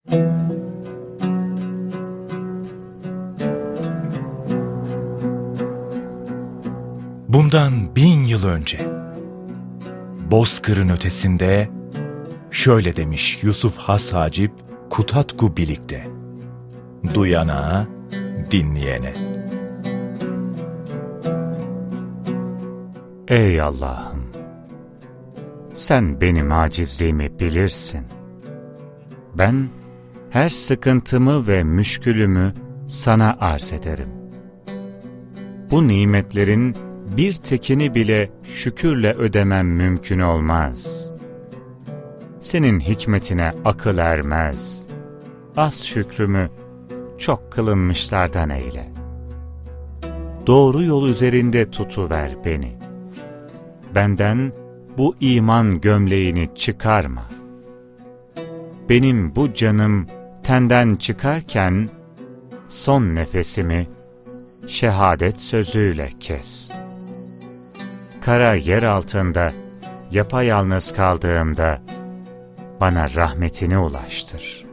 Bundan 1000 yıl önce, Bozkır'ın ötesinde şöyle demiş Yusuf Has Hacip Kutatku Bilik'te, duyana, dinleyene. Ey Allah'ım! Sen benim acizliğimi bilirsin. Ben her sıkıntımı ve müşkülümü sana arz ederim. Bu nimetlerin bir tekini bile şükürle ödemem mümkün olmaz. Senin hikmetine akıl ermez. Az şükrümü çok kılınmışlardan eyle. Doğru yol üzerinde tutuver beni. Benden bu iman gömleğini çıkarma. Benim bu canım tenden çıkarken son nefesimi şehadet sözüyle kes. Kara yer altında yapayalnız kaldığımda bana rahmetini ulaştır.